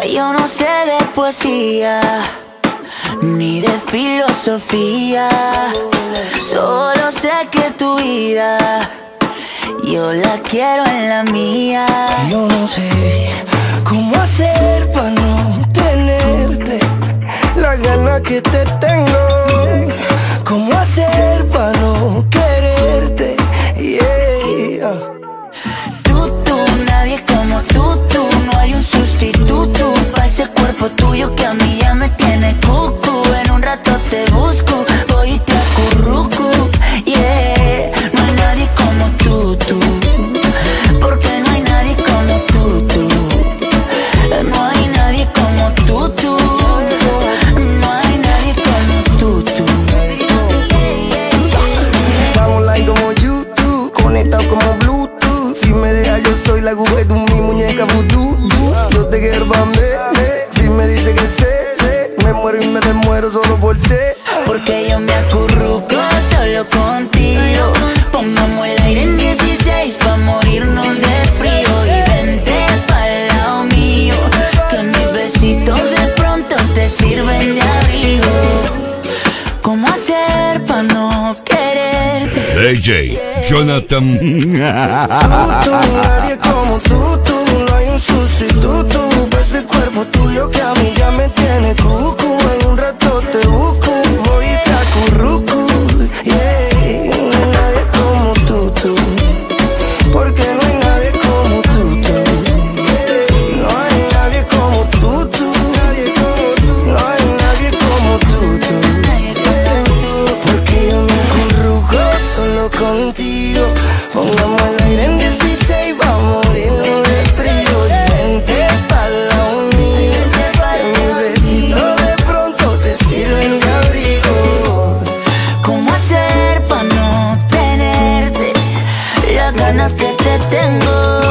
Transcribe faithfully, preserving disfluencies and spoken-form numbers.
Yo no sé de poesía ni de filosofía, solo sé que tu vida yo la quiero en la mía. Yo no sé cómo hacer para no tenerte la gana que te tengo. Cómo hacer para no quererte, yeah. Tú, tú, nadie como tú, tú. No hay un sustituto pa' ese cuerpo tuyo que a mí ya me tiene cucu. En un rato te busco, voy y te acurruco, yeah. No hay nadie como tú, tú, porque no hay nadie como tú, tú. No hay nadie como tú, tú. No hay nadie como tú, tú. Vamos like como YouTube, conectado como Bluetooth. Si me dejas yo soy la aguja de tu mi muñeca vudú. Yo te quiero pa' me, me. Si me dice que sé, sé, me muero y me desmuero solo por ti. Porque yo me acurruco solo contigo. Pongamos el aire en dieciséis pa' morirnos de frío. Y vente pa'l lado mío, que mis besitos de pronto te sirven de abrigo. ¿Cómo hacer pa' no quererte? D J Jonathan. Tú, tú, nadie como tú, tú. No hay un sustituto para ese cuerpo tuyo que a mí ya me tiene cucu. En un rato te busco, voy y te acurruco, yeah. No hay nadie como tú, tú, porque no hay nadie como tú, tú, yeah. No hay nadie como tú, tú, no hay nadie como tú, tú, yeah. Porque yo me acurruco solo contigo. Pongamos el aire en dieciséis, vamos a morirnos de frío. Y vente pa'l lado mío, que mis besitos de pronto te sirven de abrigo. ¿Cómo hacer pa' no tenerte las ganas que te tengo?